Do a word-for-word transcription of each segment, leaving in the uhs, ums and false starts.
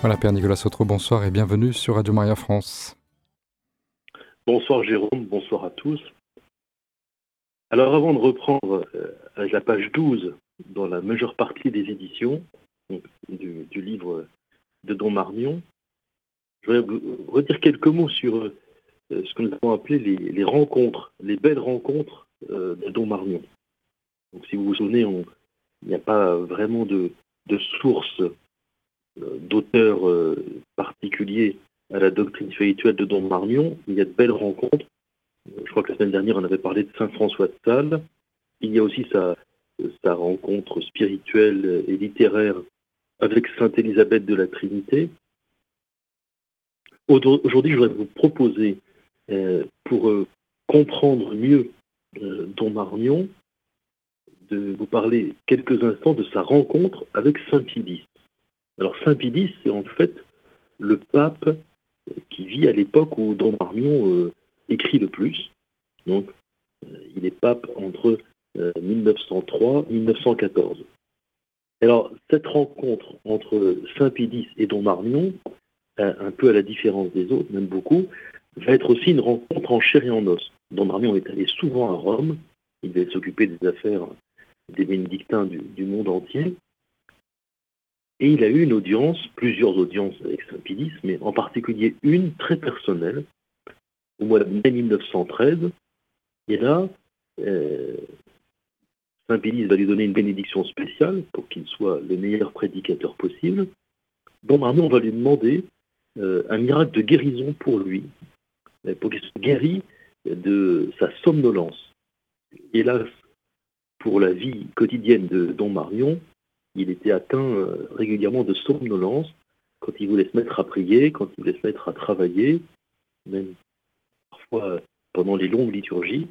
Voilà, Père Nicolas Sautreau, bonsoir et bienvenue sur Radio Maria France. Bonsoir Jérôme, bonsoir à tous. Alors avant de reprendre à la page douze dans la majeure partie des éditions donc, du, du livre de Don Marmion, je voudrais vous redire quelques mots sur euh, ce que nous avons appelé les, les rencontres, les belles rencontres euh, de Don Marmion. Donc si vous vous souvenez, on, il n'y a pas vraiment de, de source euh, d'auteur euh, particulier à la doctrine spirituelle de Don Marmion. Il y a de belles rencontres. Je crois que la semaine dernière, on avait parlé de Saint François de Sales. Il y a aussi sa, sa rencontre spirituelle et littéraire avec Sainte Élisabeth de la Trinité. Aujourd'hui, je voudrais vous proposer, euh, pour euh, comprendre mieux euh, Don Marmion, de vous parler quelques instants de sa rencontre avec Saint Pie X. Alors Saint Pie X, c'est en fait le pape qui vit à l'époque où Don Marmion euh, écrit le plus. Donc, euh, il est pape entre euh, mille neuf cent trois et mille neuf cent quatorze. Alors, cette rencontre entre Saint Pie X et Don Marmion, euh, un peu à la différence des autres, même beaucoup, va être aussi une rencontre en chair et en os. Don Marmion est allé souvent à Rome, il va s'occuper des affaires des bénédictins du, du monde entier, et il a eu une audience, plusieurs audiences avec Saint Pie X, mais en particulier une très personnelle, au mois de mai mille neuf cent treize, et là, euh, Saint Pie X va lui donner une bénédiction spéciale pour qu'il soit le meilleur prédicateur possible. Don Marmion va lui demander euh, un miracle de guérison pour lui, pour qu'il soit guéri de sa somnolence. Hélas, pour la vie quotidienne de Don Marmion, il était atteint euh, régulièrement de somnolence quand il voulait se mettre à prier, quand il voulait se mettre à travailler, même parfois pendant les longues liturgies.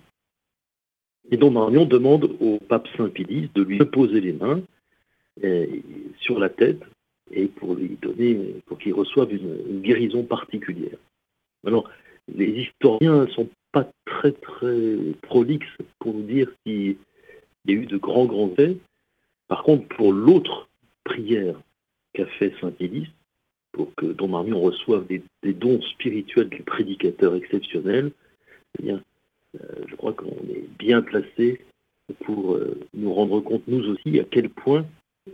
Et Don Marmion demande au pape Saint Pie X de lui imposer les mains et, sur la tête et pour lui donner, pour qu'il reçoive une, une guérison particulière. Alors, les historiens ne sont pas très très prolixes pour nous dire s'il y a eu de grands grands faits. Par contre, pour l'autre prière qu'a fait Saint Pie X, pour que Don Marmion reçoive des, des dons spirituels du prédicateur exceptionnel, eh bien, euh, je crois qu'on est bien placé pour euh, nous rendre compte, nous aussi, à quel point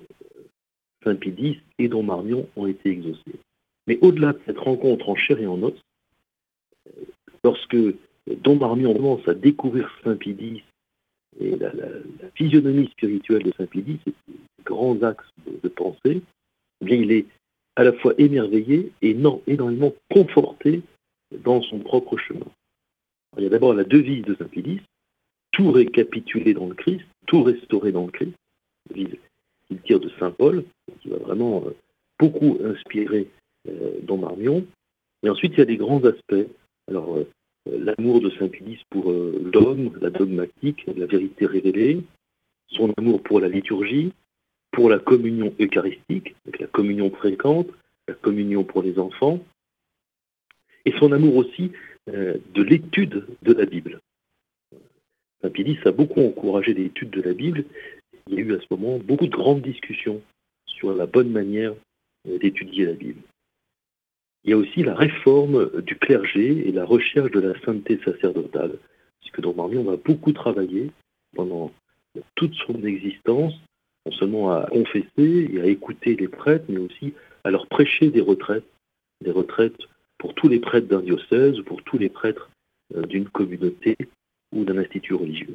Saint Pie X et Don Marmion ont été exaucés. Mais au-delà de cette rencontre en chair et en os, euh, lorsque Don Marmion commence à découvrir Saint Pie X et la, la, la physionomie spirituelle de Saint Pie X, ces grands axes de, de pensée, eh bien, il est à la fois émerveillé et non, énormément conforté dans son propre chemin. Alors, il y a d'abord la devise de Saint Pie X, tout récapituler dans le Christ, tout restaurer dans le Christ, devise qu'il tire de Saint Paul, qui va vraiment euh, beaucoup inspirer euh, Don Marmion. Et ensuite, il y a des grands aspects. Alors, euh, l'amour de Saint Pie X pour euh, l'homme, la dogmatique, la vérité révélée, son amour pour la liturgie, pour la communion eucharistique, avec la communion fréquente, la communion pour les enfants, et son amour aussi euh, de l'étude de la Bible. Saint Pie X a beaucoup encouragé l'étude de la Bible. Il y a eu à ce moment beaucoup de grandes discussions sur la bonne manière euh, d'étudier la Bible. Il y a aussi la réforme du clergé et la recherche de la sainteté sacerdotale, puisque Don Marmion va beaucoup travailler pendant toute son existence, non seulement à confesser et à écouter les prêtres, mais aussi à leur prêcher des retraites, des retraites pour tous les prêtres d'un diocèse ou pour tous les prêtres d'une communauté ou d'un institut religieux.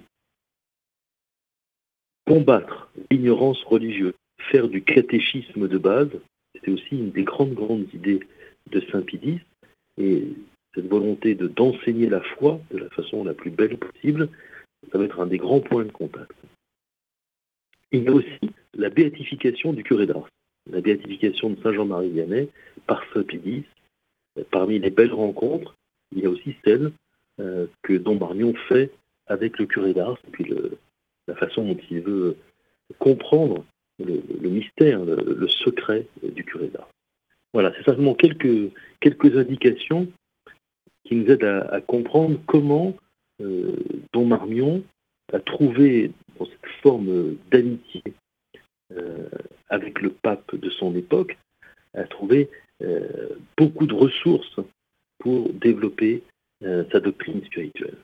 Combattre l'ignorance religieuse, faire du catéchisme de base, c'était aussi une des grandes, grandes idées de Saint Pie X, et cette volonté de, d'enseigner la foi de la façon la plus belle possible, ça va être un des grands points de contact. Il y a aussi la béatification du curé d'Ars, la béatification de Saint Jean-Marie Vianney par Saint Pie X. Parmi les belles rencontres, il y a aussi celle euh, que Don Marmion fait avec le curé d'Ars, et puis le, la façon dont il veut comprendre le, le mystère, le, le secret du curé d'Ars. Voilà, c'est simplement quelques, quelques indications qui nous aident à, à comprendre comment euh, Don Marmion a trouvé dans cette forme d'amitié euh, avec le pape de son époque, a trouvé euh, beaucoup de ressources pour développer euh, sa doctrine spirituelle.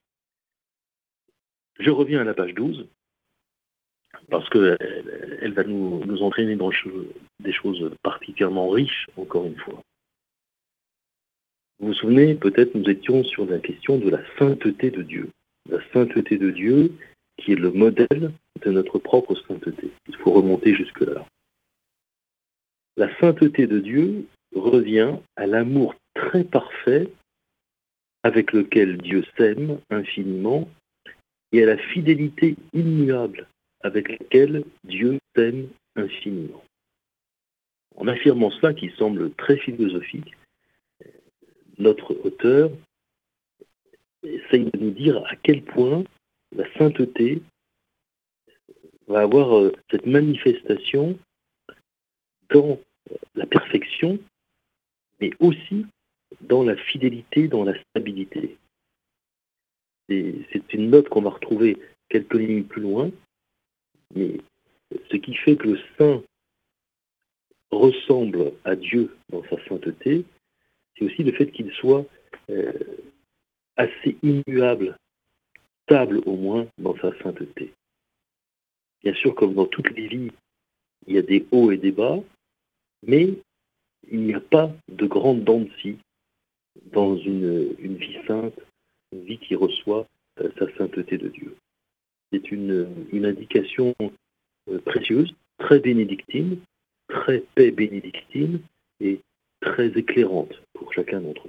Je reviens à la page douze, parce qu'elle elle va nous, nous entraîner dans des choses particulièrement riches, encore une fois. Vous vous souvenez, peut-être nous étions sur la question de la sainteté de Dieu. La sainteté de Dieu qui est le modèle de notre propre sainteté. Il faut remonter jusque-là. La sainteté de Dieu revient à l'amour très parfait avec lequel Dieu s'aime infiniment et à la fidélité immuable avec laquelle Dieu s'aime infiniment. En affirmant cela qui semble très philosophique, notre auteur essaye de nous dire à quel point la sainteté va avoir cette manifestation dans la perfection, mais aussi dans la fidélité, dans la stabilité. Et c'est une note qu'on va retrouver quelques lignes plus loin, mais ce qui fait que le saint ressemble à Dieu dans sa sainteté, c'est aussi le fait qu'il soit euh, assez immuable, stable au moins dans sa sainteté. Bien sûr, comme dans toutes les vies, il y a des hauts et des bas, mais il n'y a pas de grande dents de scie dans une, une vie sainte, une vie qui reçoit euh, sa sainteté de Dieu. C'est une, une indication euh, précieuse, très bénédictine, très paix bénédictine et très éclairante pour chacun d'entre nous.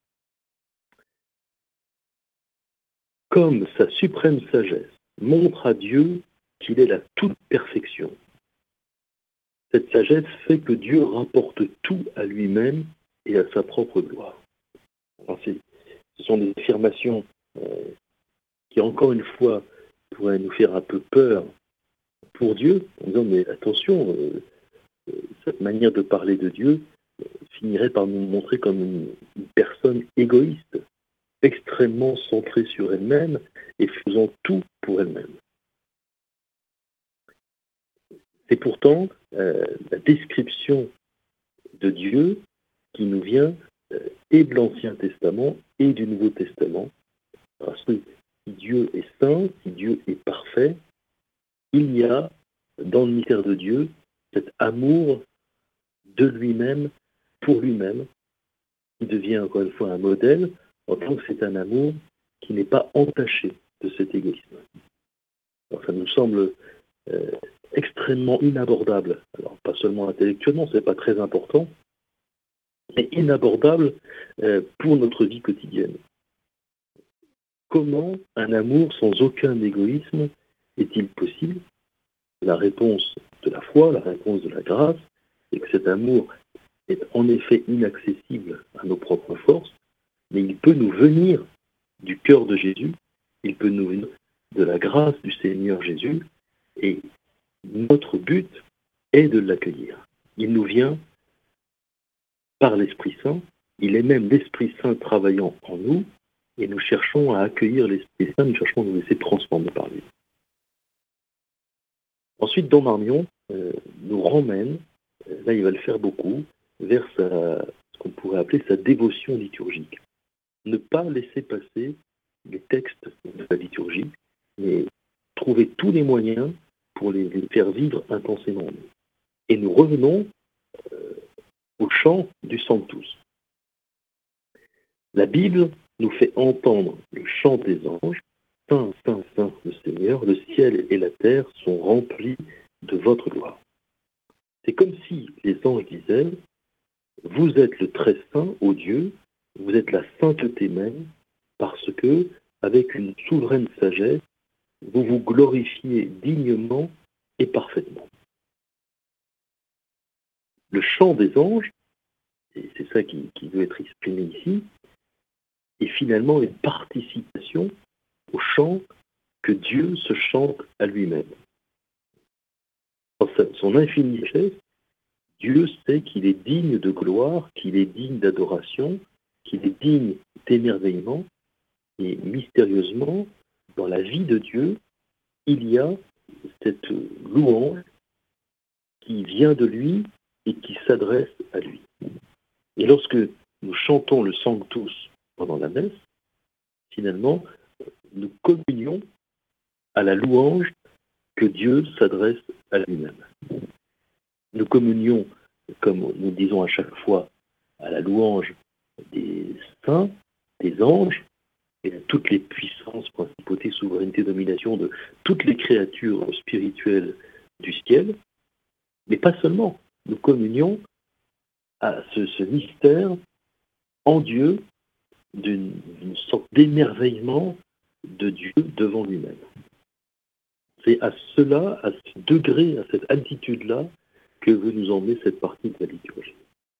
Comme sa suprême sagesse montre à Dieu qu'il est la toute perfection, cette sagesse fait que Dieu rapporte tout à lui-même et à sa propre gloire. Alors ce sont des affirmations euh, qui, encore une fois, pourraient nous faire un peu peur pour Dieu, en disant, mais attention, euh, cette manière de parler de Dieu euh, finirait par nous montrer comme une, une personne égoïste, extrêmement centrée sur elle-même et faisant tout pour elle-même. C'est pourtant euh, la description de Dieu qui nous vient euh, et de l'Ancien Testament et du Nouveau Testament. Parce que si Dieu est saint, si Dieu est parfait, il y a dans le mystère de Dieu cet amour de lui-même, pour lui-même, qui devient encore une fois un modèle, en tant que c'est un amour qui n'est pas entaché de cet égoïsme. Alors ça nous semble euh, extrêmement inabordable. Alors pas seulement intellectuellement, c'est pas très important, mais inabordable euh, pour notre vie quotidienne. Comment un amour sans aucun égoïsme est-il possible? La réponse de la foi, la réponse de la grâce, c'est que cet amour est en effet inaccessible à nos propres forces, mais il peut nous venir du cœur de Jésus, il peut nous venir de la grâce du Seigneur Jésus, et notre but est de l'accueillir. Il nous vient par l'Esprit Saint, il est même l'Esprit Saint travaillant en nous, et nous cherchons à accueillir l'Esprit Saint, nous cherchons à nous laisser transformer par lui. Ensuite, Don Marmion euh, nous ramène, euh, là il va le faire beaucoup, vers sa, ce qu'on pourrait appeler sa dévotion liturgique. Ne pas laisser passer les textes de la liturgie, mais trouver tous les moyens pour les, les faire vivre intensément. Et nous revenons euh, au chant du Sanctus. La Bible nous fait entendre le chant des anges. Saint, Saint, Saint, le Seigneur, le ciel et la terre sont remplis de votre gloire. C'est comme si les anges disaient, vous êtes le très saint, ô Dieu, vous êtes la sainteté même, parce que, avec une souveraine sagesse, vous vous glorifiez dignement et parfaitement. Le chant des anges, et c'est ça qui, qui veut être exprimé ici, est finalement une participation au chant que Dieu se chante à lui-même. Dans son infinie sagesse, Dieu sait qu'il est digne de gloire, qu'il est digne d'adoration, qu'il est digne d'émerveillement, et mystérieusement, dans la vie de Dieu, il y a cette louange qui vient de lui et qui s'adresse à lui. lorsque nous chantons le Sanctus pendant la messe, finalement, nous communions à la louange que Dieu s'adresse à lui-même. Nous communions, comme nous disons à chaque fois, à la louange des saints, des anges, et de toutes les puissances, principautés, souveraineté, domination de toutes les créatures spirituelles du ciel, mais pas seulement. Nous communions à ce, ce mystère en Dieu d'une, d'une sorte d'émerveillement de Dieu devant lui-même. C'est à cela, à ce degré, à cette altitude-là, que veut nous emmener cette partie de la liturgie.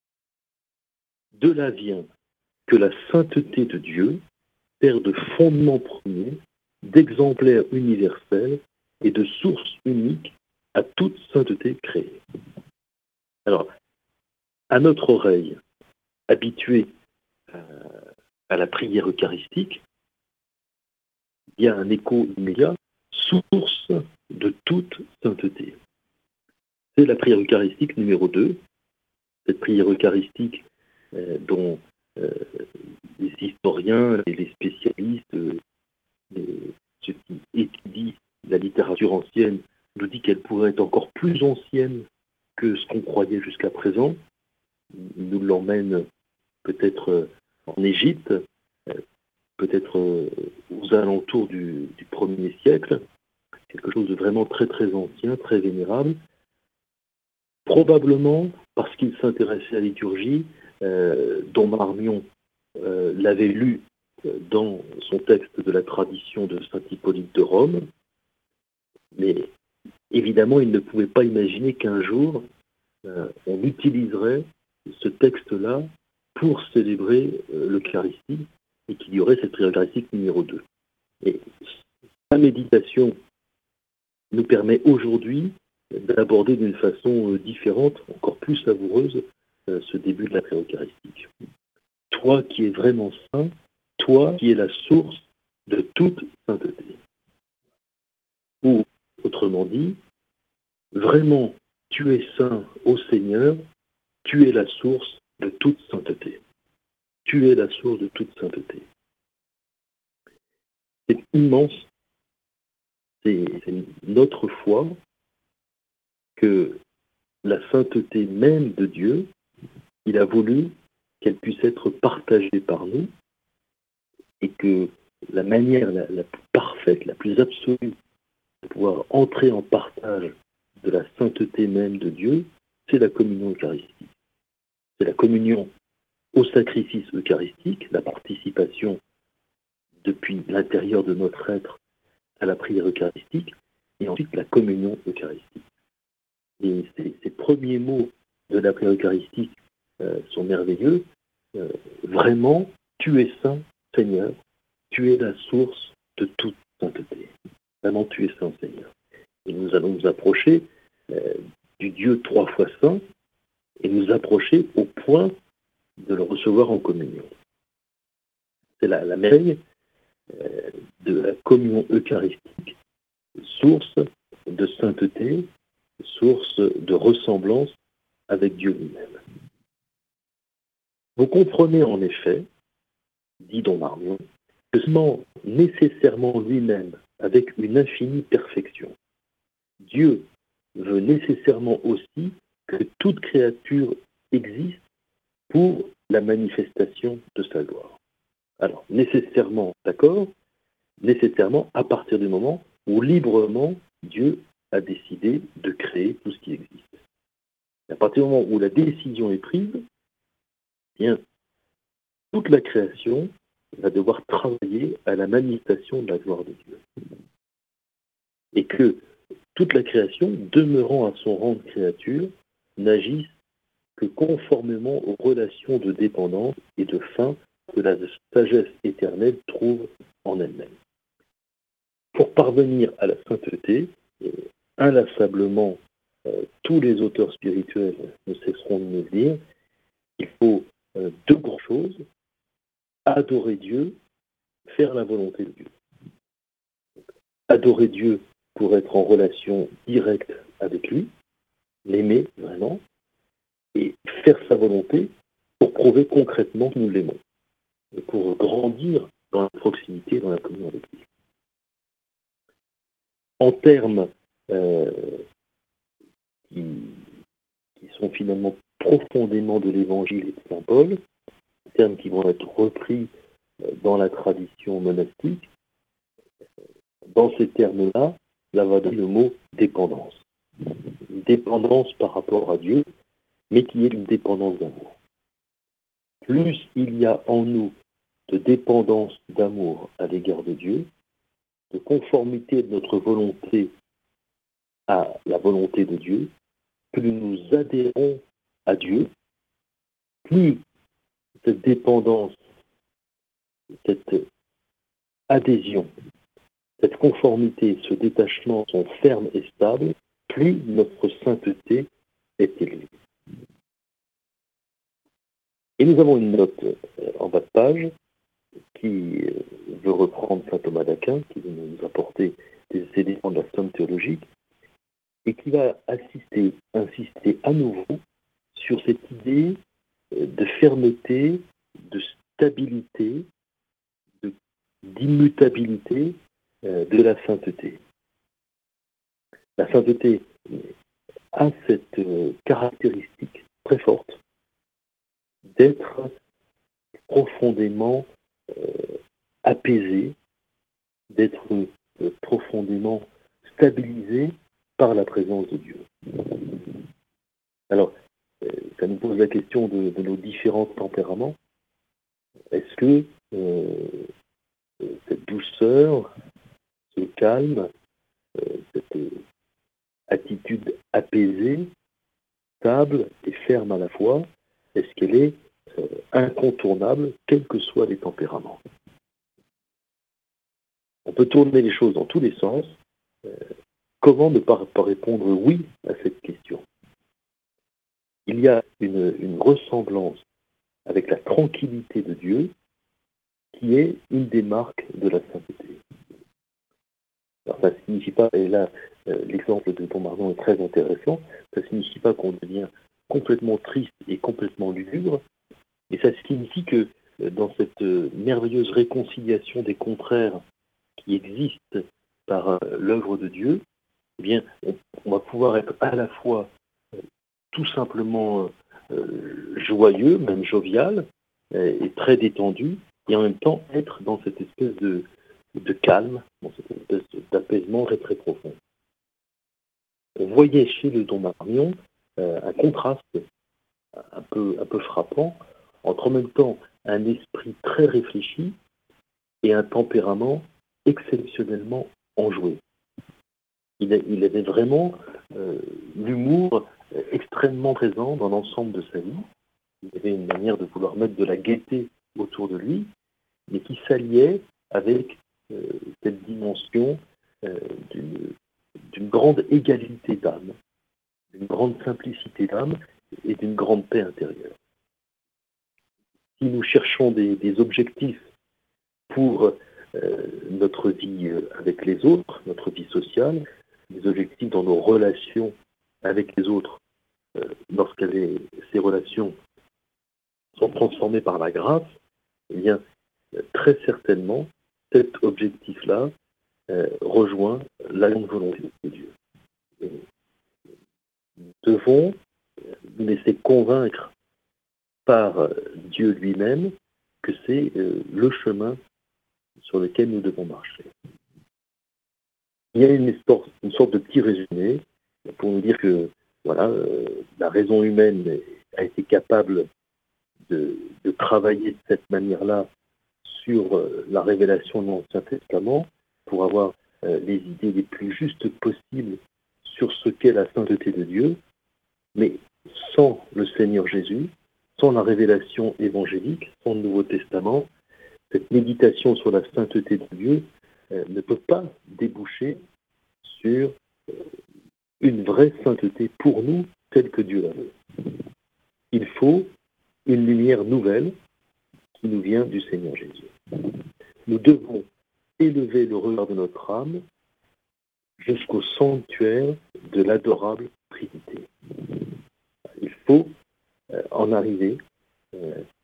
De là vient que la sainteté de Dieu sert de fondement premier, d'exemplaire universel et de source unique à toute sainteté créée. Alors, à notre oreille, habituée à, à la prière eucharistique, il y a un écho immédiat, source de toute sainteté. C'est la prière eucharistique numéro deux, cette prière eucharistique euh, dont euh, les historiens et les spécialistes, euh, les, ceux qui étudient la littérature ancienne, nous disent qu'elle pourrait être encore plus ancienne que ce qu'on croyait jusqu'à présent. Ils nous l'emmènent peut-être en Égypte, peut-être aux alentours du, du premier siècle, quelque chose de vraiment très très ancien, très vénérable. Probablement parce qu'il s'intéressait à la liturgie, euh, dont Marmion euh, l'avait lu dans son texte de la tradition de saint Hippolyte de Rome, mais évidemment il ne pouvait pas imaginer qu'un jour euh, on utiliserait ce texte-là pour célébrer euh, l'Eucharistie et qu'il y aurait cette prière eucharistique numéro deux. Et la méditation nous permet aujourd'hui d'aborder d'une façon différente, encore plus savoureuse, ce début de la prière eucharistique. Toi qui es vraiment saint, toi qui es la source de toute sainteté. Ou, autrement dit, vraiment, tu es saint ô Seigneur, tu es la source de toute sainteté. Tu es la source de toute sainteté. C'est immense, c'est, c'est notre foi que la sainteté même de Dieu, il a voulu qu'elle puisse être partagée par nous et que la manière la, la plus parfaite, la plus absolue de pouvoir entrer en partage de la sainteté même de Dieu, c'est la communion eucharistique. C'est la communion au sacrifice eucharistique, la participation depuis l'intérieur de notre être à la prière eucharistique, et ensuite la communion eucharistique. Et ces, ces premiers mots de la prière eucharistique euh, sont merveilleux. Euh, vraiment, tu es saint, Seigneur, tu es la source de toute sainteté. Vraiment, tu es saint, Seigneur. Et nous allons nous approcher euh, du Dieu trois fois saint et nous approcher au point de le recevoir en communion. C'est la, la merveille euh, de la communion eucharistique, source de sainteté, source de ressemblance avec Dieu lui-même. Vous comprenez en effet, dit Don Marmion, que seulement nécessairement lui-même avec une infinie perfection, Dieu veut nécessairement aussi que toute créature existe pour la manifestation de sa gloire. Alors, nécessairement, d'accord, nécessairement à partir du moment où librement Dieu a décidé de créer tout ce qui existe. À partir du moment où la décision est prise, eh bien, toute la création va devoir travailler à la manifestation de la gloire de Dieu. Et que toute la création, demeurant à son rang de créature, n'agisse que conformément aux relations de dépendance et de fin que la sagesse éternelle trouve en elle-même. Pour parvenir à la sainteté, inlassablement, euh, tous les auteurs spirituels ne cesseront de nous dire, il faut euh, deux grandes choses, adorer Dieu, faire la volonté de Dieu. Adorer Dieu pour être en relation directe avec lui, l'aimer vraiment, et faire sa volonté pour prouver concrètement que nous l'aimons, et pour grandir dans la proximité, dans la communion avec lui. En termes euh, qui, qui sont finalement profondément de l'Évangile et de Saint Paul, termes qui vont être repris dans la tradition monastique, dans ces termes-là, là va donner le mot dépendance. Une dépendance par rapport à Dieu, mais qui est une dépendance d'amour. Plus il y a en nous de dépendance d'amour à l'égard de Dieu, de conformité de notre volonté à la volonté de Dieu, plus nous adhérons à Dieu, plus cette dépendance, cette adhésion, cette conformité, ce détachement sont fermes et stables, plus notre sainteté est élevée. Et nous avons une note en bas de page qui veut reprendre saint Thomas d'Aquin, qui veut nous apporter des éléments de la somme théologique, et qui va assister, insister à nouveau sur cette idée de fermeté, de stabilité, de, d'immutabilité euh, de la sainteté. La sainteté a cette euh, caractéristique très forte d'être profondément euh, apaisée, d'être euh, profondément stabilisée par la présence de Dieu. Alors, euh, ça nous pose la question de, de nos différents tempéraments. Est-ce que euh, cette douceur, ce calme, euh, cette euh, attitude apaisée, stable et ferme à la fois, est-ce qu'elle est euh, incontournable, quels que soient les tempéraments? On peut tourner les choses dans tous les sens. Euh, comment ne pas, pas répondre oui à cette question? Il y a une, une ressemblance avec la tranquillité de Dieu qui est une des marques de la sainteté. Alors ça ne signifie pas, et là euh, l'exemple de Don Marnon est très intéressant, ça ne signifie pas qu'on devient complètement triste et complètement lugubre, mais ça signifie que euh, dans cette euh, merveilleuse réconciliation des contraires qui existe par euh, l'œuvre de Dieu, eh bien, on, on va pouvoir être à la fois euh, tout simplement euh, joyeux, même jovial, euh, et très détendu, et en même temps être dans cette espèce de, de calme, dans cette espèce d'apaisement très très profond. On voyait chez le Don Marmion euh, un contraste un peu, un peu frappant entre en même temps un esprit très réfléchi et un tempérament exceptionnellement enjoué. Il, a, il avait vraiment euh, l'humour extrêmement présent dans l'ensemble de sa vie. Il avait une manière de vouloir mettre de la gaieté autour de lui, mais qui s'alliait avec euh, cette dimension euh, d'une, d'une grande égalité d'âme, d'une grande simplicité d'âme et d'une grande paix intérieure. Si nous cherchons des, des objectifs pour euh, notre vie avec les autres, notre vie sociale, des objectifs dans nos relations avec les autres, euh, lorsque les, ces relations sont transformées par la grâce, eh bien, très certainement, cet objectif-là euh, rejoint la grande volonté de Dieu. Et nous devons nous laisser convaincre par Dieu lui-même que c'est euh, le chemin sur lequel nous devons marcher. Il y a une, histoire, une sorte de petit résumé pour nous dire que voilà, euh, la raison humaine a été capable de, de travailler de cette manière-là sur euh, la révélation de l'Ancien Testament pour avoir euh, les idées les plus justes possibles sur ce qu'est la sainteté de Dieu, mais sans le Seigneur Jésus, sans la révélation évangélique, sans le Nouveau Testament, cette méditation sur la sainteté de Dieu euh, ne peut pas déboucher sur euh, une vraie sainteté pour nous, telle que Dieu la veut. Il faut une lumière nouvelle qui nous vient du Seigneur Jésus. Nous devons élever le regard de notre âme jusqu'au sanctuaire de l'adorable Trinité. Il faut euh, en arriver euh,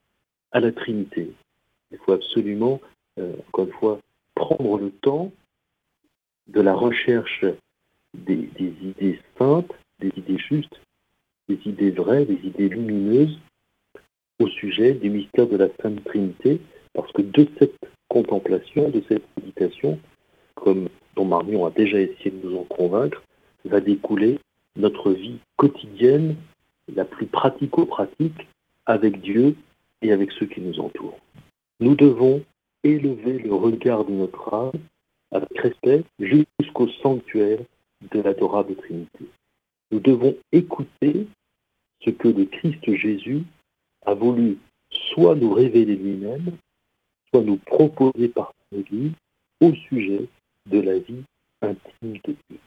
à la Trinité. Il faut absolument, euh, encore une fois, prendre le temps de la recherche des, des idées saintes, des idées justes, des idées vraies, des idées lumineuses au sujet du mystère de la Sainte Trinité, parce que de cette contemplation, de cette méditation, comme dont Marion a déjà essayé de nous en convaincre, va découler notre vie quotidienne, la plus pratico-pratique, avec Dieu et avec ceux qui nous entourent. Nous devons élever le regard de notre âme avec respect jusqu'au sanctuaire de l'adorable Trinité. Nous devons écouter ce que le Christ Jésus a voulu soit nous révéler lui-même, soit nous proposer par son Église au sujet de la vie intime de Dieu.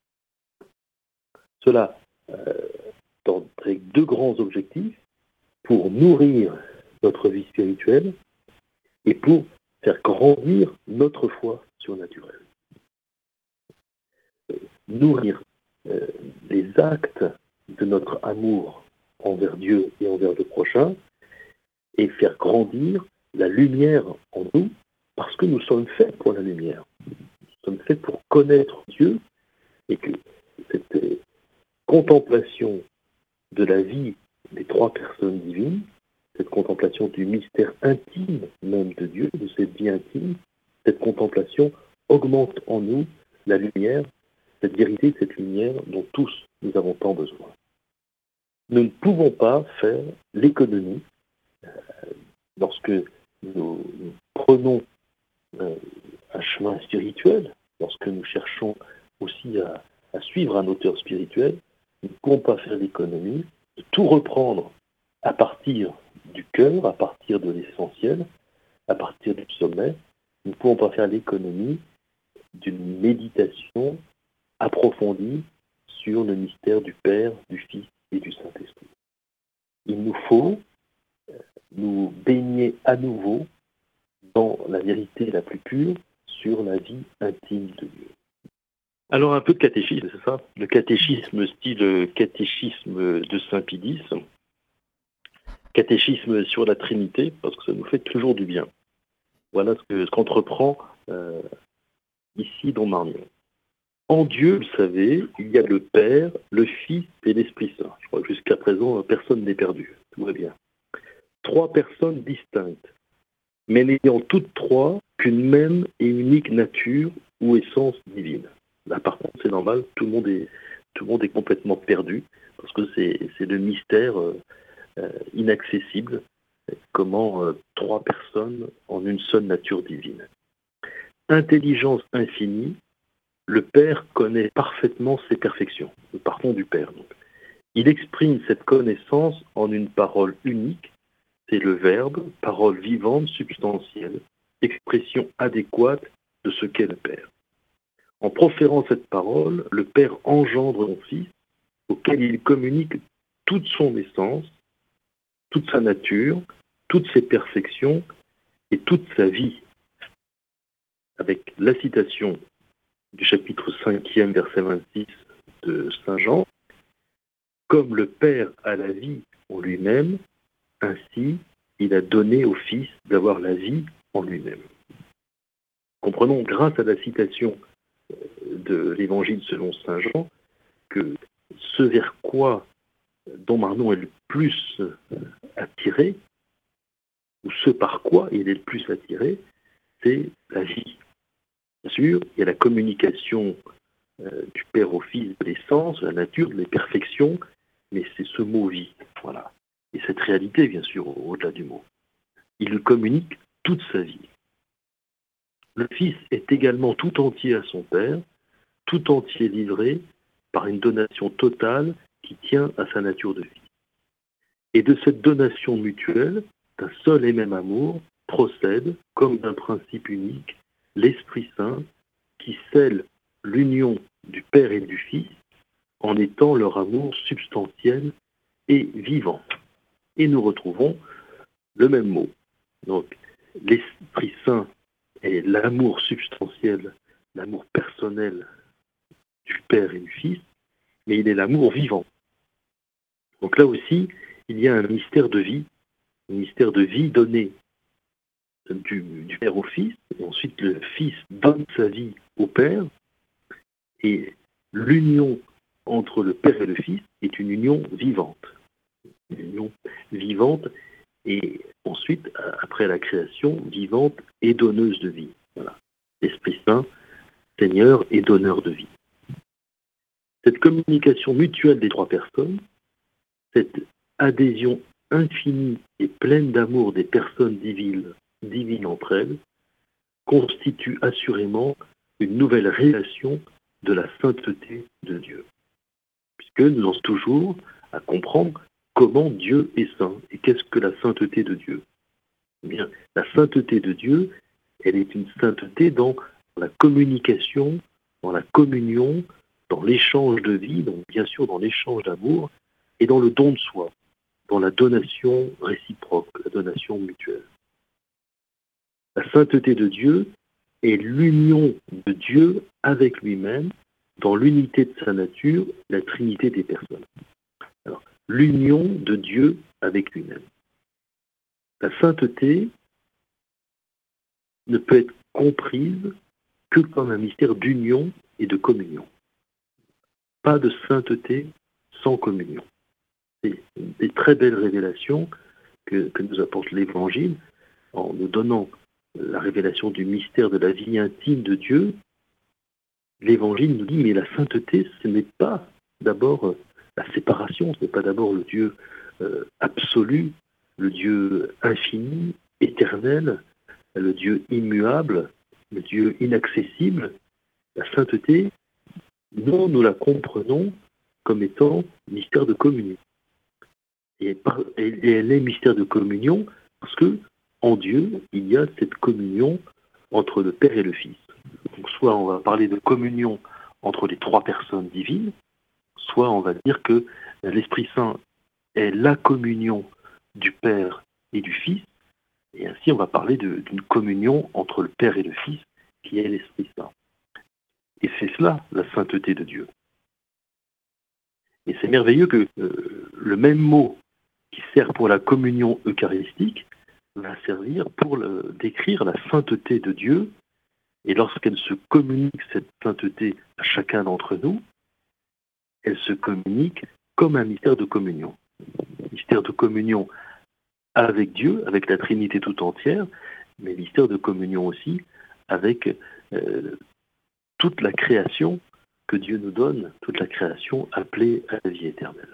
Cela euh, dans avec deux grands objectifs, pour nourrir notre vie spirituelle et pour faire grandir notre foi surnaturelle. Euh, nourrir euh, les actes de notre amour envers Dieu et envers le prochain, et faire grandir la lumière en nous, parce que nous sommes faits pour la lumière. Nous sommes faits pour connaître Dieu, et que cette euh, contemplation de la vie des trois personnes divines, cette contemplation du mystère intime même de Dieu, de cette vie intime, cette contemplation augmente en nous la lumière, cette vérité, cette lumière dont tous nous avons tant besoin. Nous ne pouvons pas faire l'économie euh, lorsque nous, nous prenons euh, un chemin spirituel, lorsque nous cherchons aussi à, à suivre un auteur spirituel, nous ne pouvons pas faire l'économie de tout reprendre à partir du cœur, à partir de l'essentiel, à partir du sommet. Nous ne pouvons pas faire l'économie d'une méditation approfondie sur le mystère du Père, du Fils et du Saint-Esprit. Il nous faut nous baigner à nouveau dans la vérité la plus pure sur la vie intime de Dieu. Alors un peu de catéchisme, c'est ça? Le catéchisme style catéchisme de Saint-Pédis, catéchisme sur la Trinité, parce que ça nous fait toujours du bien. Voilà ce, que, ce qu'entreprend euh, ici Don Marmion. En Dieu, vous savez, il y a le Père, le Fils et l'Esprit Saint. Je crois que jusqu'à présent, personne n'est perdu. Tout va bien. Trois personnes distinctes, mais n'ayant toutes trois qu'une même et unique nature ou essence divine. Là, par contre, c'est normal, tout le monde est, tout le monde est complètement perdu, parce que c'est, c'est le mystère euh, euh, inaccessible, comment euh, trois personnes en une seule nature divine. Intelligence infinie, le Père connaît parfaitement ses perfections. Nous partons du Père. Donc. Il exprime cette connaissance en une parole unique, c'est le Verbe, parole vivante, substantielle, expression adéquate de ce qu'est le Père. En proférant cette parole, le Père engendre son Fils, auquel il communique toute son essence, toute sa nature, toutes ses perfections et toute sa vie. Avec la citation du chapitre cinquième, verset vingt-six de Saint Jean, « Comme le Père a la vie en lui-même, ainsi il a donné au Fils d'avoir la vie en lui-même. » Comprenons, grâce à la citation de l'Évangile selon Saint Jean, que ce vers quoi Don Marmion est le plus attiré, ou ce par quoi il est le plus attiré, c'est la vie. Bien sûr, il y a la communication euh, du Père au Fils de l'essence, de la nature, des perfections, mais c'est ce mot vie, voilà. Et cette réalité, bien sûr, au- au-delà du mot. Il le communique toute sa vie. Le Fils est également tout entier à son Père, tout entier livré par une donation totale qui tient à sa nature de vie. Et de cette donation mutuelle, d'un seul et même amour, procède, comme d'un principe unique, l'Esprit Saint qui scelle l'union du Père et du Fils en étant leur amour substantiel et vivant. Et nous retrouvons le même mot. Donc, l'Esprit Saint est l'amour substantiel, l'amour personnel du Père et du Fils, mais il est l'amour vivant. Donc là aussi, il y a un mystère de vie le mystère de vie donnée du, du Père au Fils, et ensuite le Fils donne sa vie au Père, et l'union entre le Père et le Fils est une union vivante. Une union vivante, et ensuite, après la création, vivante et donneuse de vie. Voilà. L'Esprit Saint, Seigneur et donneur de vie. Cette communication mutuelle des trois personnes, cette adhésion infinie et pleine d'amour des personnes divines, divines entre elles, constitue assurément une nouvelle relation de la sainteté de Dieu. Puisque nous lançons toujours à comprendre comment Dieu est saint et qu'est-ce que la sainteté de Dieu. Eh bien, la sainteté de Dieu, elle est une sainteté dans la communication, dans la communion, dans l'échange de vie, donc bien sûr dans l'échange d'amour, et dans le don de soi, dans la donation réciproque, la donation mutuelle. La sainteté de Dieu est l'union de Dieu avec lui-même, dans l'unité de sa nature, la trinité des personnes. Alors, l'union de Dieu avec lui-même. La sainteté ne peut être comprise que comme un mystère d'union et de communion. Pas de sainteté sans communion. C'est des très belles révélations que, que nous apporte l'Évangile en nous donnant la révélation du mystère de la vie intime de Dieu. L'Évangile nous dit, mais la sainteté, ce n'est pas d'abord la séparation, ce n'est pas d'abord le Dieu euh, absolu, le Dieu infini, éternel, le Dieu immuable, le Dieu inaccessible. La sainteté, nous, nous la comprenons comme étant mystère de communion. Et, par, et elle est mystère de communion parce que en Dieu, il y a cette communion entre le Père et le Fils. Donc, soit on va parler de communion entre les trois personnes divines, soit on va dire que l'Esprit Saint est la communion du Père et du Fils, et ainsi on va parler de, d'une communion entre le Père et le Fils, qui est l'Esprit Saint. Et c'est cela, la sainteté de Dieu. Et c'est merveilleux que euh, le même mot qui sert pour la communion eucharistique va servir pour le, décrire la sainteté de Dieu. Et lorsqu'elle se communique, cette sainteté, à chacun d'entre nous, elle se communique comme un mystère de communion. Mystère de communion avec Dieu, avec la Trinité tout entière, mais mystère de communion aussi avec euh, toute la création que Dieu nous donne, toute la création appelée à la vie éternelle.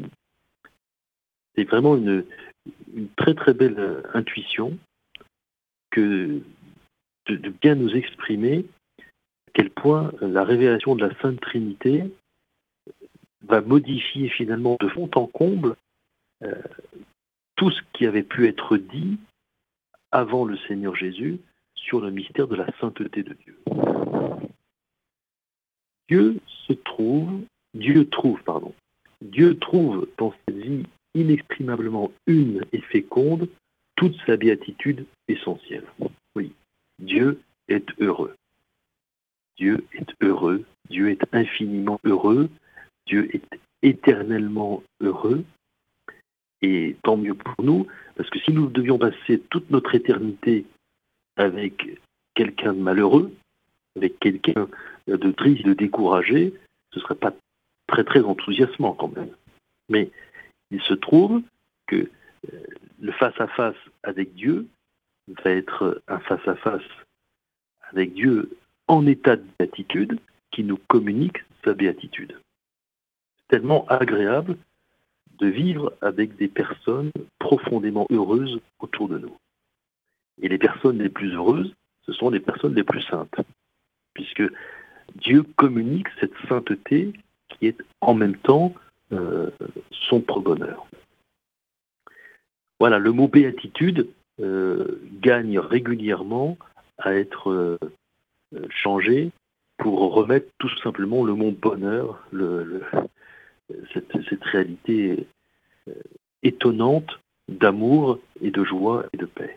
C'est vraiment une, une très très belle intuition que de, de bien nous exprimer à quel point la révélation de la Sainte Trinité va modifier finalement de fond en comble euh, tout ce qui avait pu être dit avant le Seigneur Jésus sur le mystère de la sainteté de Dieu. Dieu se trouve, Dieu trouve, pardon, Dieu trouve dans cette vie inexprimablement une et féconde toute sa béatitude essentielle. Oui, Dieu est heureux. Dieu est heureux, Dieu est infiniment heureux, Dieu est éternellement heureux, et tant mieux pour nous, parce que si nous devions passer toute notre éternité avec quelqu'un de malheureux, avec quelqu'un de triste, de découragé, ce ne serait pas très très enthousiasmant quand même. Mais il se trouve que le face-à-face avec Dieu va être un face-à-face avec Dieu en état de béatitude qui nous communique sa béatitude. C'est tellement agréable de vivre avec des personnes profondément heureuses autour de nous. Et les personnes les plus heureuses, ce sont les personnes les plus saintes, puisque Dieu communique cette sainteté qui est en même temps euh, son propre bonheur. Voilà, le mot béatitude euh, gagne régulièrement à être euh, changé pour remettre tout simplement le mot bonheur, le, le, cette, cette réalité euh, étonnante d'amour et de joie et de paix.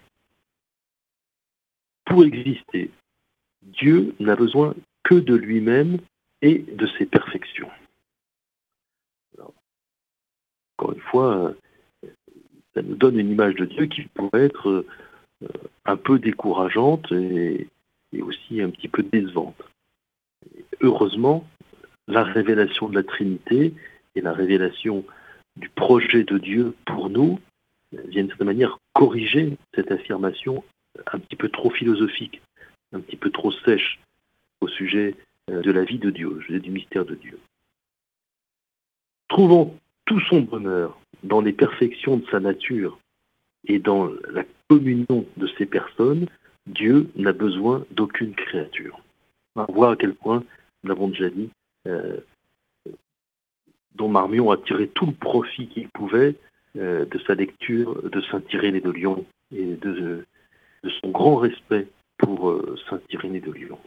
Pour exister, Dieu n'a besoin que de lui-même et de ses perfections. Alors, encore une fois, ça nous donne une image de Dieu qui pourrait être euh, un peu décourageante et, et aussi un petit peu décevante. Heureusement, la révélation de la Trinité et la révélation du projet de Dieu pour nous viennent de cette manière corriger cette affirmation un petit peu trop philosophique, un petit peu trop sèche au sujet de la vie de Dieu, du mystère de Dieu. Trouvant tout son bonheur dans les perfections de sa nature et dans la communion de ses personnes, Dieu n'a besoin d'aucune créature. On voit à quel point, nous l'avons déjà dit, euh, Don Marmion a tiré tout le profit qu'il pouvait euh, de sa lecture de Saint-Irénée de Lyon et de, de son grand respect pour euh, Saint-Irénée de Lyon.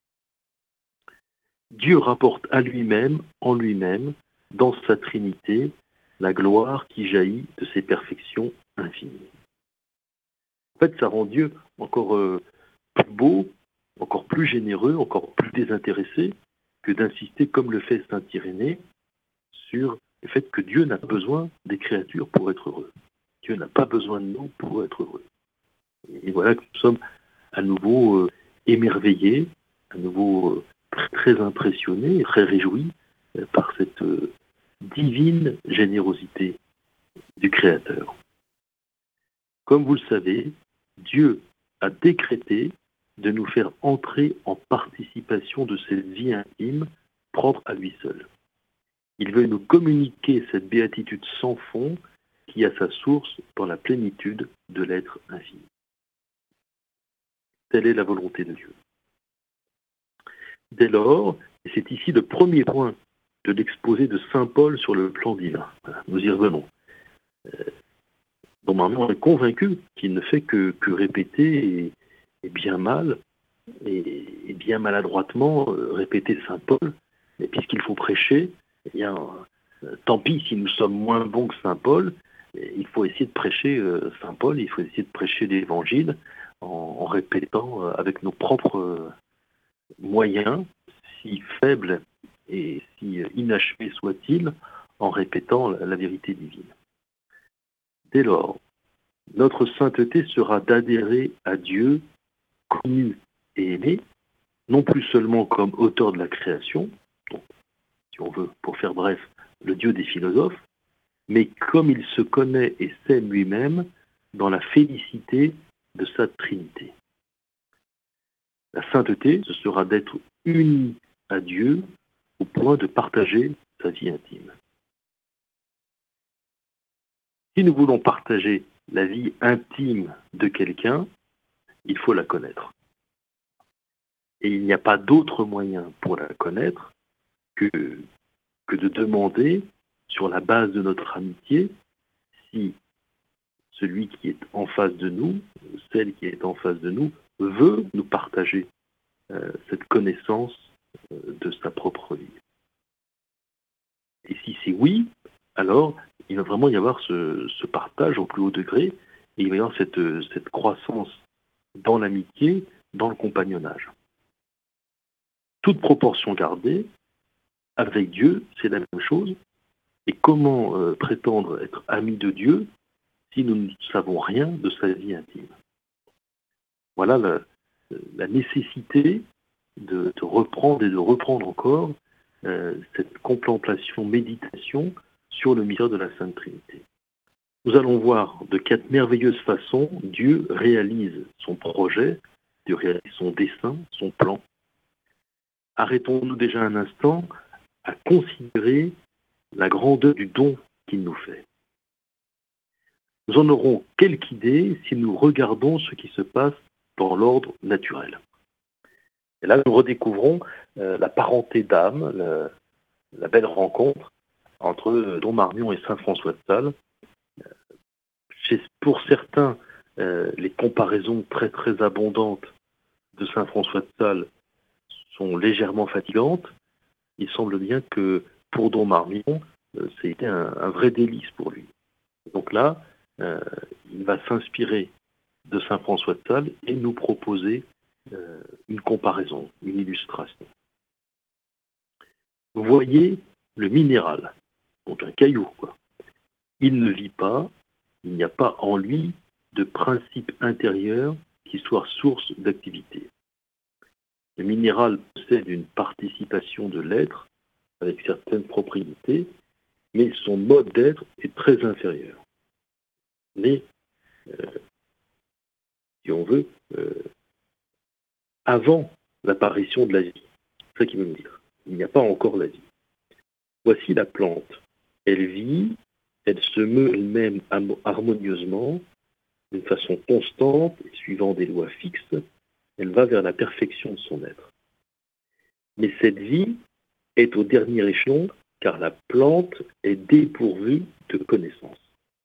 Dieu rapporte à lui-même, en lui-même, dans sa Trinité, la gloire qui jaillit de ses perfections infinies. En fait, ça rend Dieu encore euh, plus beau, encore plus généreux, encore plus désintéressé que d'insister, comme le fait saint Irénée, sur le fait que Dieu n'a pas besoin des créatures pour être heureux. Dieu n'a pas besoin de nous pour être heureux. Et voilà que nous sommes à nouveau euh, émerveillés, à nouveau euh, très, très impressionnés, très réjouis euh, par cette euh, divine générosité du Créateur. Comme vous le savez, Dieu a décrété de nous faire entrer en participation de cette vie intime propre à lui seul. Il veut nous communiquer cette béatitude sans fond qui a sa source dans la plénitude de l'être infini. Telle est la volonté de Dieu. Dès lors, et c'est ici le premier point de l'exposé de saint Paul sur le plan divin. Voilà, nous y revenons. Euh, Don Marmion est convaincu qu'il ne fait que, que répéter et, et bien mal, et, et bien maladroitement euh, répéter saint Paul, et puisqu'il faut prêcher, eh bien, euh, tant pis si nous sommes moins bons que saint Paul, il faut essayer de prêcher euh, saint Paul, il faut essayer de prêcher l'Évangile en, en répétant euh, avec nos propres euh, moyens, si faibles et si euh, inachevés soient-ils, en répétant la, la vérité divine. Dès lors, notre sainteté sera d'adhérer à Dieu connu et aimé, non plus seulement comme auteur de la création, donc, si on veut, pour faire bref, le Dieu des philosophes, mais comme il se connaît et sait lui-même dans la félicité de sa Trinité. La sainteté, ce sera d'être uni à Dieu au point de partager sa vie intime. Si nous voulons partager la vie intime de quelqu'un, il faut la connaître. Et il n'y a pas d'autre moyen pour la connaître que, que de demander, sur la base de notre amitié, si celui qui est en face de nous, celle qui est en face de nous, veut nous partager euh, cette connaissance euh, de sa propre vie. Et si c'est oui, alors il va vraiment y avoir ce, ce partage au plus haut degré, et il va y avoir cette, cette croissance dans l'amitié, dans le compagnonnage. Toute proportion gardée, avec Dieu, c'est la même chose. Et comment euh, prétendre être ami de Dieu si nous ne savons rien de sa vie intime? Voilà la, la nécessité de, de reprendre et de reprendre encore euh, cette contemplation, méditation sur le mystère de la Sainte Trinité. Nous allons voir de quatre merveilleuses façons Dieu réalise son projet, Dieu réalise son dessein, son plan. Arrêtons-nous déjà un instant à considérer la grandeur du don qu'il nous fait. Nous en aurons quelque idée si nous regardons ce qui se passe dans l'ordre naturel. Et là, nous redécouvrons euh, la parenté d'âme, la, la belle rencontre entre euh, Don Marmion et saint François de Sales. Chez, pour certains, euh, les comparaisons très très abondantes de saint François de Sales sont légèrement fatigantes. Il semble bien que pour Don Marmion, euh, c'était un, un vrai délice pour lui. Donc là, euh, il va s'inspirer de saint François de Sales et nous proposer euh, une comparaison, une illustration. Vous voyez le minéral, donc un caillou, quoi. Il ne vit pas, Il n'y a pas en lui de principe intérieur qui soit source d'activité. Le minéral possède une participation de l'être avec certaines propriétés, mais son mode d'être est très inférieur. Mais, euh, si on veut, euh, avant l'apparition de la vie, c'est ça qu'il veut me dire. Il n'y a pas encore la vie. Voici la plante. Elle vit, elle se meut elle-même harmonieusement, d'une façon constante et suivant des lois fixes, elle va vers la perfection de son être. Mais cette vie est au dernier échelon, car la plante est dépourvue de connaissance.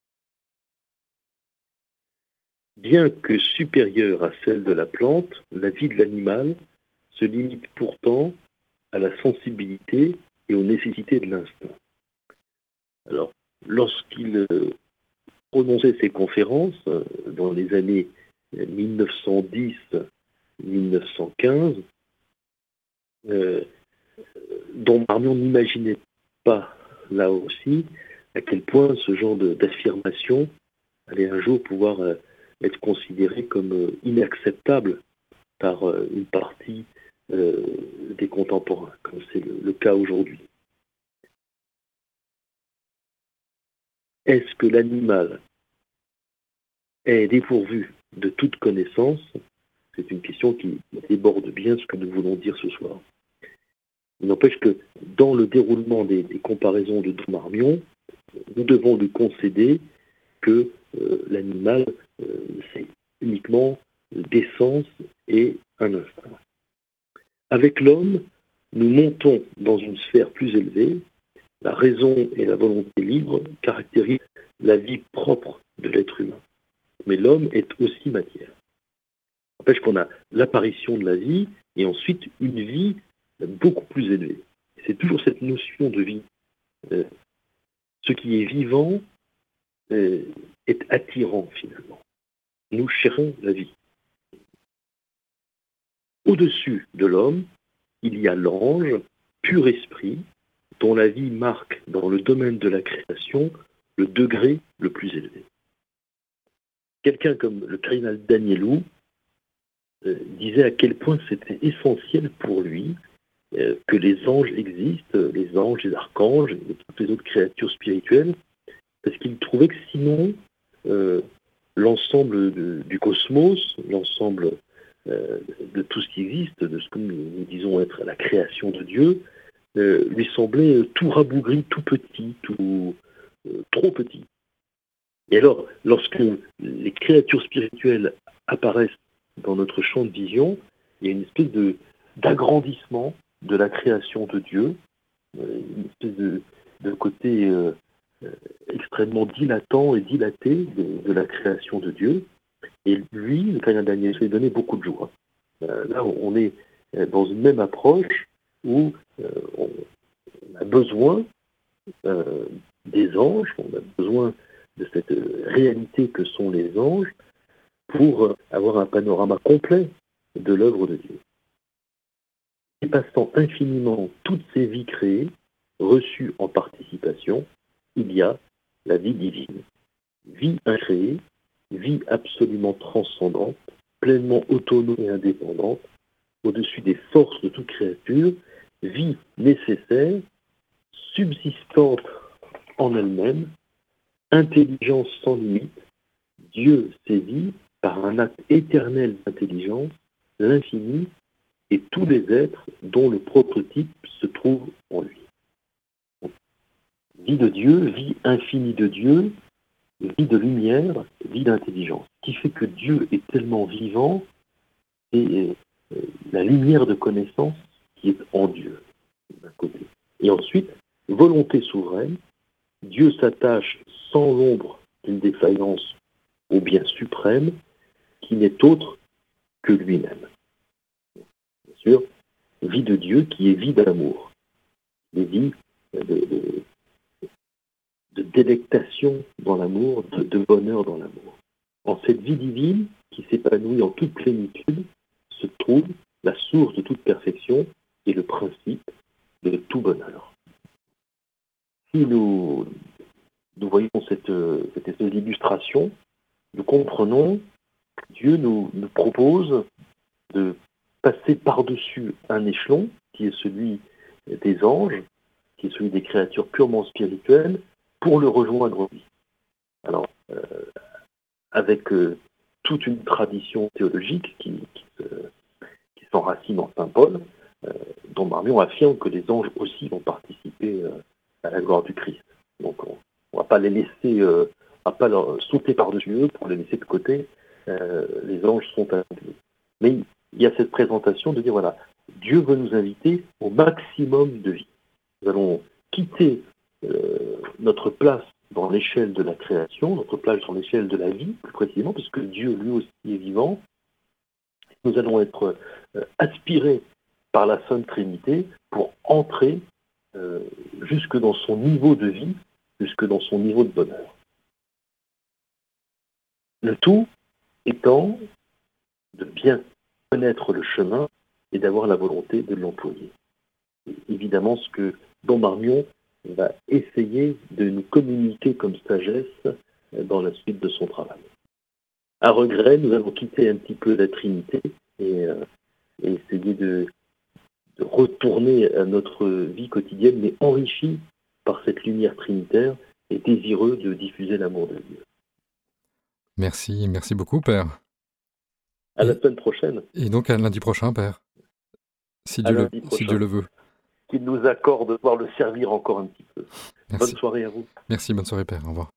Bien que supérieure à celle de la plante, la vie de l'animal se limite pourtant à la sensibilité et aux nécessités de l'instinct. Alors, lorsqu'il euh, prononçait ses conférences euh, dans les années mille neuf cent dix mille neuf cent quinze, euh, dont Marmion n'imaginait pas, là aussi, à quel point ce genre de, d'affirmation allait un jour pouvoir euh, être considéré comme euh, inacceptable par euh, une partie euh, des contemporains, comme c'est le, le cas aujourd'hui. Est-ce que l'animal est dépourvu de toute connaissance? C'est une question qui déborde bien ce que nous voulons dire ce soir. Il n'empêche que dans le déroulement des, des comparaisons de Dom Marmion, nous devons lui concéder que euh, l'animal, euh, c'est uniquement des sens et un instinct. Avec l'homme, nous montons dans une sphère plus élevée. La raison et la volonté libre caractérisent la vie propre de l'être humain. Mais l'homme est aussi matière. N'empêche qu'on a l'apparition de la vie et ensuite une vie beaucoup plus élevée. C'est toujours cette notion de vie. Euh, ce qui est vivant euh, est attirant finalement. Nous cherchons la vie. Au-dessus de l'homme, il y a l'ange, pur esprit, dont la vie marque dans le domaine de la création le degré le plus élevé. Quelqu'un comme le cardinal Danielou euh, disait à quel point c'était essentiel pour lui euh, que les anges existent, les anges, les archanges et toutes les autres créatures spirituelles, parce qu'il trouvait que sinon, euh, l'ensemble de, du cosmos, l'ensemble euh, de tout ce qui existe, de ce que nous, nous disons être la création de Dieu, euh, lui semblait tout rabougri, tout petit, tout euh, trop petit. Et alors, lorsque les créatures spirituelles apparaissent dans notre champ de vision, il y a une espèce de, d'agrandissement de la création de Dieu, une espèce de, de côté euh, extrêmement dilatant et dilaté de, de la création de Dieu. Et lui, le cardinal Daniel, s'est donné beaucoup de joie. Euh, là, on est dans une même approche où euh, on, on a besoin euh, des anges, on a besoin de cette réalité que sont les anges pour avoir un panorama complet de l'œuvre de Dieu. Dépassant infiniment toutes ces vies créées, reçues en participation, il y a la vie divine. Vie incréée, vie absolument transcendante, pleinement autonome et indépendante, au-dessus des forces de toute créature, vie nécessaire, subsistante en elle-même, intelligence sans limite, Dieu saisit par un acte éternel d'intelligence l'infini et tous les êtres dont le prototype se trouve en lui. Vie de Dieu, vie infinie de Dieu, vie de lumière, vie d'intelligence. Ce qui fait que Dieu est tellement vivant, c'est la lumière de connaissance qui est en Dieu, d'un côté. Et ensuite, volonté souveraine, Dieu s'attache sans l'ombre d'une défaillance au bien suprême qui n'est autre que lui-même. Bien sûr, vie de Dieu qui est vie d'amour, des vies de, de, de délectation dans l'amour, de, de bonheur dans l'amour. En cette vie divine qui s'épanouit en toute plénitude se trouve la source de toute perfection et le principe de tout bonheur. Si nous nous voyons cette, cette espèce d'illustration, nous comprenons que Dieu nous, nous propose de passer par-dessus un échelon qui est celui des anges, qui est celui des créatures purement spirituelles, pour le rejoindre lui. Alors, euh, avec euh, toute une tradition théologique qui, qui, se, qui s'enracine en Saint Paul, euh, dont Marmion affirme que les anges aussi vont participer euh, à la gloire du Christ. Donc, on ne va pas les laisser, euh, on va pas leur sauter par-dessus eux pour les laisser de côté. Euh, les anges sont avec nous. Mais il y a cette présentation de dire, voilà, Dieu veut nous inviter au maximum de vie. Nous allons quitter euh, notre place dans l'échelle de la création, notre place dans l'échelle de la vie, plus précisément, puisque Dieu lui aussi est vivant. Nous allons être euh, aspirés par la Sainte Trinité pour entrer euh, jusque dans son niveau de vie, jusque dans son niveau de bonheur. Le tout étant de bien connaître le chemin et d'avoir la volonté de l'employer. Et évidemment, ce que Don Marmion va essayer de nous communiquer comme sagesse dans la suite de son travail. À regret, nous allons quitter un petit peu la Trinité et, euh, et essayer de, de retourner à notre vie quotidienne, mais enrichie par cette lumière trinitaire et désireux de diffuser l'amour de Dieu. Merci, merci beaucoup, Père. À et, la semaine prochaine. Et donc à lundi prochain, Père, si Dieu, le, si Dieu le veut. Qu'il nous accorde de pouvoir le servir encore un petit peu. Merci. Bonne soirée à vous. Merci, bonne soirée, Père. Au revoir.